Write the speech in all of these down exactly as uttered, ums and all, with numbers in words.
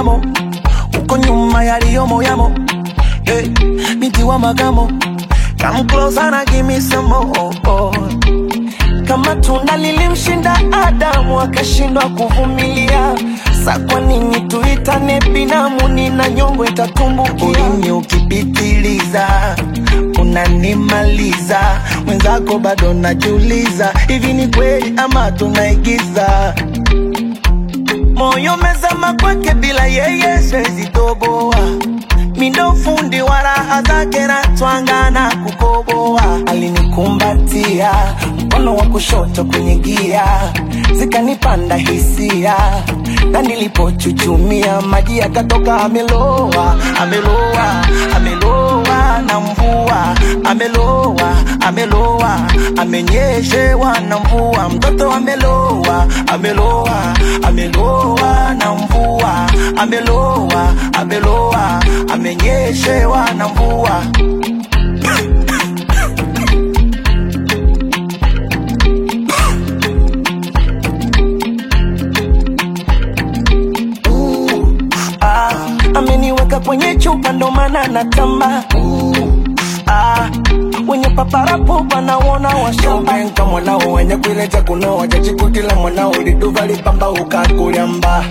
moyamo, uko nyuma yaliyomo yamo. Hey, binti wa magamo, come closer and give me some more. Kama tunda lilimshinda Adamu akashindwa kuvumilia, sa kwa nini tuitane binamu? Nina nyongo itatumbukia. Ulimi ukipitiliza unanimaliza, mwenzako bado najiuliza, hivi ni kweli ama tunaigiza? Moyo mezama kwake bila yeye siwezi toboa, mindo fundi wa raha zake na twangana kukoboa. Alinikumbatia mkono wa kushoto kwenye gia, zikanipanda hisia, na nilipochuchumia maji yakatoka. Ameloa, ameloa, ameloa na mvua, ameloa, ameloa, amenyeshewa na mvua. Mtoto ameloa, ameloa, ameloa na mvua, ameloa, ameloa, amenyeshewa na mvua. Ameniweka kwenye chupa ndo maana natamba. Ah, wenye paparapo wanaona washamba. Nka mwanao wenye kuileja kuno wajajikutila mwanao. Liduva lipamba ukakuliamba,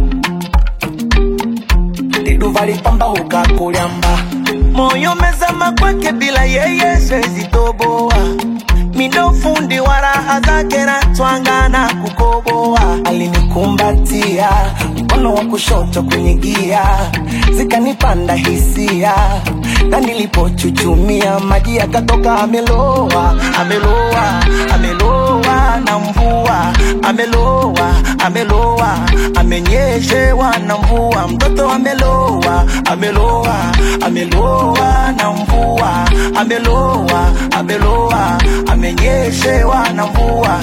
liduva lipamba ukakuliamba. Moyo mezama kwake bila yeye siwezi toboa, mindo fundi wa raha zake na twangana kukoboa. Alinikumbatia mkono wa kushoto kwenye gia, zikanipanda hisia, na nilipochuchumia maji yakatoka. Ameloa, ameloa, ameloa na mvua, ameloa, ameloa, amenyeshewa na mvua. Mtoto ameloa, ameloa, ameloa na mvua, ameloa, ameloa, amenyeshewa na mvua.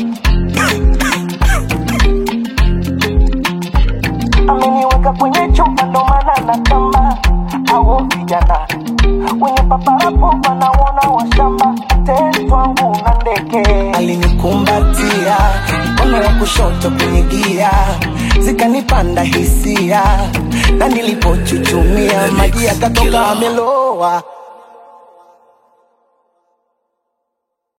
Ameniweka kwenye chupa ndo maana natamba. Awo vijana wenye paparapo wanaona washamba, teni twangu na ndeke. Alinikumbatia mkono wa kushoto kwenye gia, zikanipanda hisia, na nilipochuchumia maji yakatoka. Ameloa.